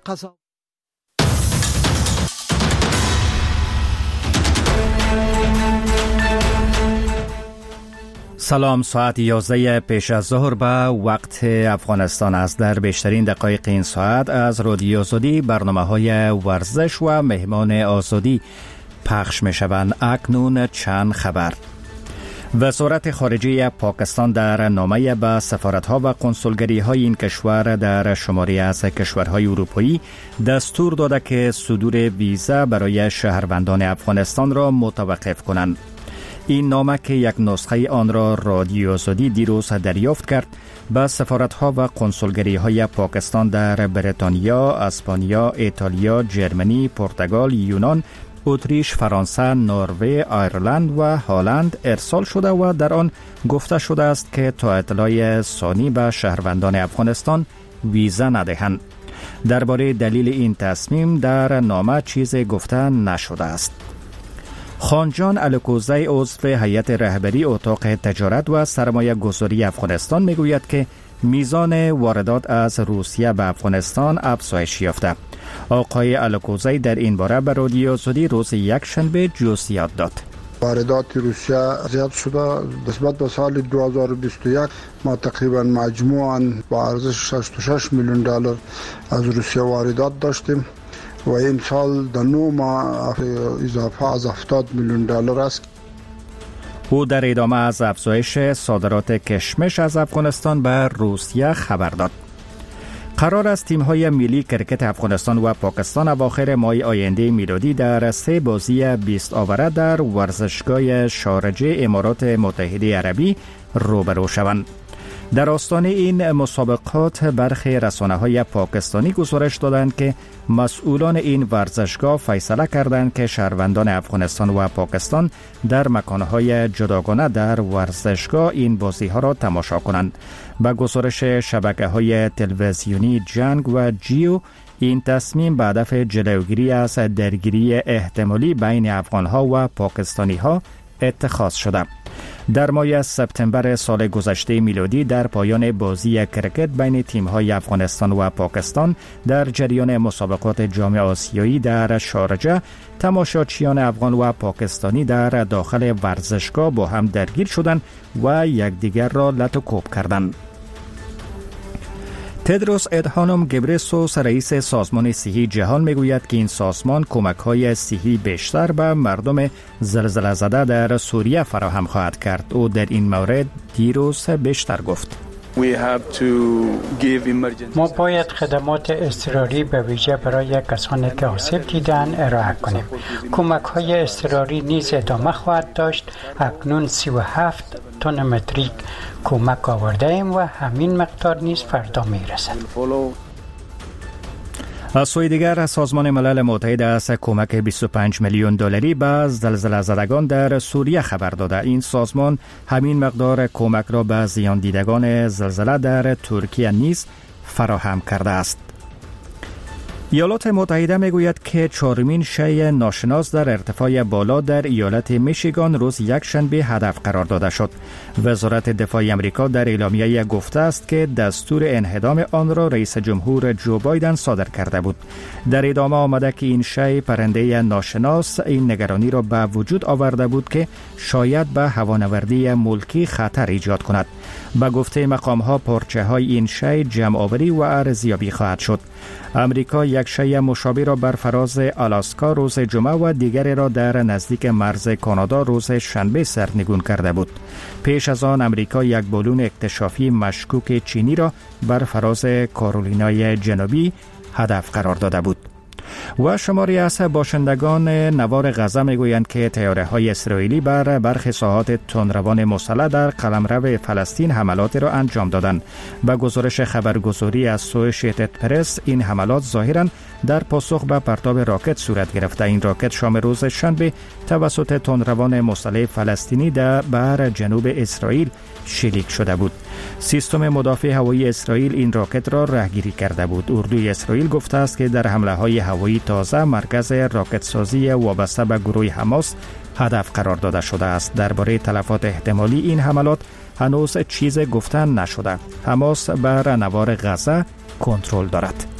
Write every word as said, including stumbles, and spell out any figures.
قضا سلام، ساعت یازده پیش از ظهر به وقت افغانستان است. در بیشترین دقایق این ساعت از رادیو آزادی برنامه های ورزش و مهمان آزادی پخش می شوند. اکنون چند خبر. وزارت خارجه پاکستان در نامه به سفارت‌ها و کنسولگری‌های این کشور در شماری از کشورهای اروپایی دستور داده که صدور ویزا برای شهروندان افغانستان را متوقف کنند. این نامه که یک نسخه آن را رادیو آزادی دیروز دریافت کرد، به سفارت‌ها و کنسولگری‌های پاکستان در بریتانیا، اسپانیا، ایتالیا، جرمنی، پرتغال، یونان، اتریش، فرانسه، نروژ، ایرلند و هلند ارسال شده و در آن گفته شده است که تا اطلاع ثانی به شهروندان افغانستان ویزا ندهند. درباره دلیل این تصمیم در نامه چیزی گفته نشده است. خانجان الکوزی عضو هیئت رهبری اتاق تجارت و سرمایه گذاری افغانستان میگوید که میزان واردات از روسیه به افغانستان افزایش یافته. آقای الکوزی در این باره به رادیو آزادی روز یکشنبه جزئیات داد. واردات روسیه زیاد شده. نسبت به سال دو هزار و بیست و یک ما تقریبا مجموعاً با ارزش شصت و شش میلیون دلار از روسیه واردات داشتیم و این سال در نه ماه اضافه از هفتاد میلیون دلار است. او در ادامه از افزایش صادرات کشمش از افغانستان به روسیه خبر داد. قرار است تیم‌های ملی کرکت افغانستان و پاکستان اواخر ماه آینده میلادی در سه بازی بیست آوره در ورزشگاه شارجه امارات متحده عربی روبرو شوند. در آستانه این مسابقات برخی رسانه‌های پاکستانی گزارش دادند که مسئولان این ورزشگاه فیصله کردند که شهروندان افغانستان و پاکستان در مکانهای جداگانه در ورزشگاه این بازی‌ها را تماشا کنند. با گزارش شبکه‌های تلویزیونی جنگ و جیو، این تصمیم به هدف جلوگیری از درگیری احتمالی بین افغان‌ها و پاکستانی‌ها اتخاذ شده. در ماه سپتامبر سال گذشته میلادی در پایان بازی کرکت بین تیم‌های افغانستان و پاکستان در جریان مسابقات جام آسیایی در شارجه، تماشاچیان افغان و پاکستانی در داخل ورزشگاه با هم درگیر شدند و یکدیگر را لط و کوب کردند. تدروس ادهانوم گبرسوس رئیس سازمان صحی جهان میگوید که این سازمان کمک‌های صحی بیشتر به مردم زلزله زده در سوریه فراهم خواهد کرد. او در این مورد دیروز بیشتر گفت: ما باید خدمات اضطراری به ویژه برای کسانی که آسیب دیدن ارائه کنیم. کمک‌های اضطراری نیز ادامه خواهد داشت. اکنون سی و هفت تن متریک کمک آورده ایم و همین مقدار نیز فردا میرسد. از سوی دیگر سازمان ملل متحد از کمک بیست و پنج میلیون دلاری به زلزله زدگان در سوریه خبر داده. این سازمان همین مقدار کمک را به زیان دیدگان زلزله در ترکیه نیز فراهم کرده است. ایالات متحده میگوید که چهارمین شی ناشناس در ارتفاع بالا در ایالت میشیگان روز یکشنبه هدف قرار داده شد. وزارت دفاع امریکا در اعلامیه گفته است که دستور انهدام آن را رئیس جمهور جو بایدن صادر کرده بود. در ادامه آمده که این شی پرنده ناشناس این نگرانی را به وجود آورده بود که شاید به هوانوردی ملکی خطر ایجاد کند. به گفته مقام‌ها پارچه های این شی جمع آوری و ارزیابی خواهد شد. امریکا یک شی مشابه را بر فراز آلاسکا روز جمعه و دیگری را در نزدیک مرز کانادا روز شنبه سرنگون کرده بود. پیش از آن امریکا یک بالون اکتشافی مشکوک چینی را بر فراز کارولینای جنوبی هدف قرار داده بود. و شماری از باشندگان نوار غزه میگویند که طیاره‌های اسرائیلی بر برخی ساحات تندروان مسلح در قلمرو فلسطین حملات را انجام دادند. با گزارش خبرگزاری از اسوشییتد پرس، این حملات ظاهراً در پاسخ به پرتاب راکت صورت گرفته. این راکت شام روز شنبه توسط تندروان مسلح فلسطینی در بر جنوب اسرائیل شلیک شده بود. سیستم مدافع هوایی اسرائیل این راکت را رهگیری کرده بود. اردوی اسرائیل گفته است که در حمله‌های هوایی تازه مرکز راکت سازی وابسته به گروه حماس هدف قرار داده شده است. درباره تلفات احتمالی این حملات هنوز چیز گفتن نشده. حماس بر نوار غزه کنترل دارد.